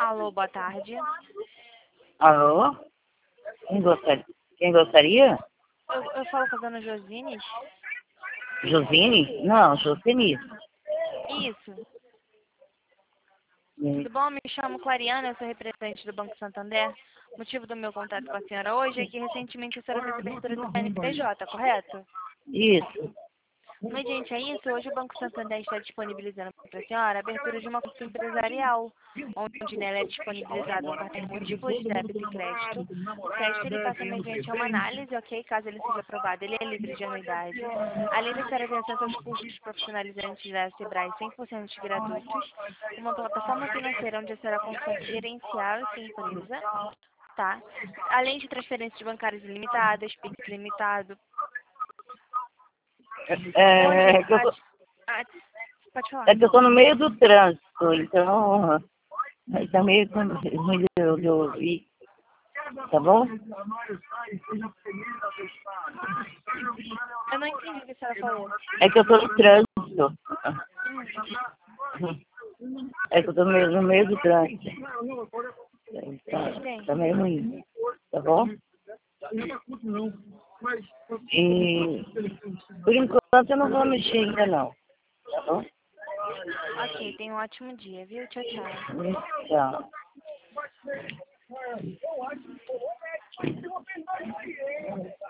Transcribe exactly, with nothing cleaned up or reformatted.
Alô, boa tarde. Alô? Quem gostaria? Quem gostaria? Eu, eu falo com a dona Josines? Josine? Não, Josine. Isso. Hum. Tudo bom? Me chamo Clariana, eu sou representante do Banco Santander. O motivo do meu contato com a senhora hoje é que recentemente a senhora fez a abertura do C N P J, correto? Isso. Mediante a isso, hoje o Banco Santander está disponibilizando para a senhora a abertura de uma conta empresarial, onde nela é disponibilizado um cartão múltiplo de débito e crédito. O crédito ele passa mediante uma análise, ok? Caso ele seja aprovado, ele é livre de anuidade. Além da senhora ter acesso aos cursos profissionalizantes da Sebrae cem por cento gratuitos, uma plataforma financeira onde a senhora consegue gerenciar a sua empresa, tá? Além de transferências bancárias ilimitadas, Pix ilimitado. É, Hoje, é que eu tô, a- a- pode falar. é que eu tô no meio do trânsito, então tá meio ruim de eu de eu ouvir. Tá bom? Eu não entendi o que a senhora falou. É que eu tô no trânsito. Hum, É que eu tô no meio, no meio do trânsito. Tá, sim. tá meio ruim. Tá bom? E por enquanto eu não vou mexer ainda não. Tá bom? Ok, tenha um ótimo dia, viu? Tchau, tchau. Tchau.